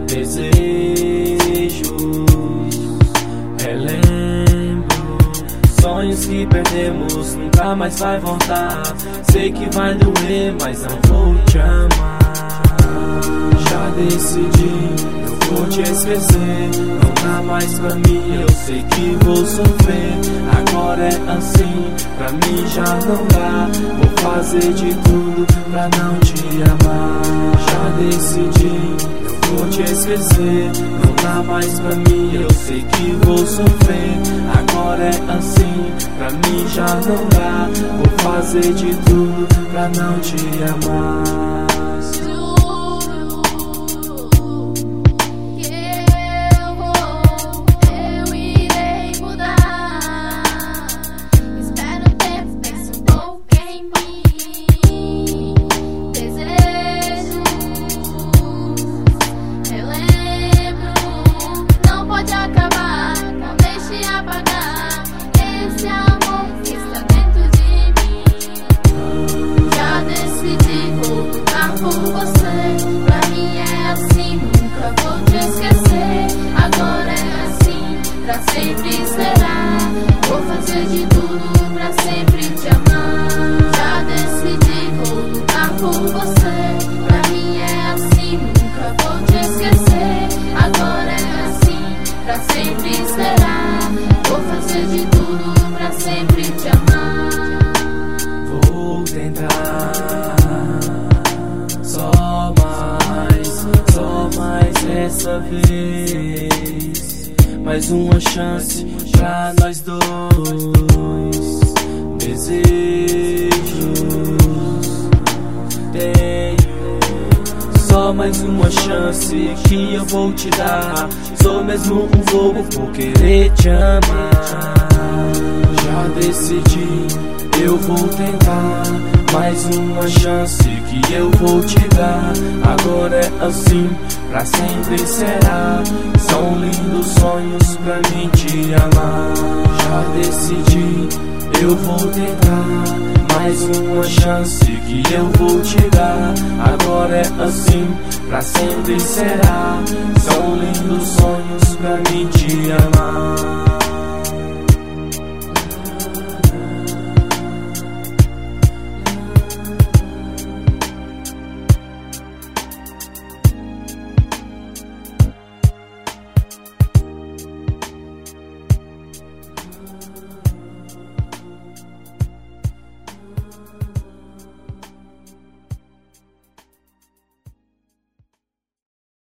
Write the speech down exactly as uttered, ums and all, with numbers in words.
Desejos, relembro sonhos que perdemos, nunca mais vai voltar. Sei que vai doer, mas não vou te amar. Já decidi, eu vou te esquecer. Não dá mais pra mim, eu sei que vou sofrer. Agora é assim, pra mim já não dá. Vou fazer de tudo pra não te amar. Já decidi, eu vou te esquecer. Não dá mais pra mim, eu sei que vou sofrer. Agora é assim, pra mim já não dá. Vou fazer de tudo pra não te amar. Com você, pra mim é assim, nunca vou te esquecer. Agora é assim, pra sempre será. Vou fazer de tudo pra sempre te amar. Já decidi, vou lutar por você. Pra mim é assim, nunca vou te esquecer. Agora é assim, pra sempre será. Vou fazer de tudo pra sempre te amar. Vou tentar só mais, só mais essa vez. Mais uma chance pra nós dois. Desejos tenho, só mais uma chance que eu vou te dar. Sou mesmo um bobo por querer te amar. Já decidi, eu vou tentar. Mais uma chance que eu vou te dar. Agora é assim, pra sempre será. São lindos sonhos pra mim te amar. Já decidi, eu vou tentar. Mais uma chance que eu vou te dar. Agora é assim, pra sempre será. São lindos sonhos pra mim te amar.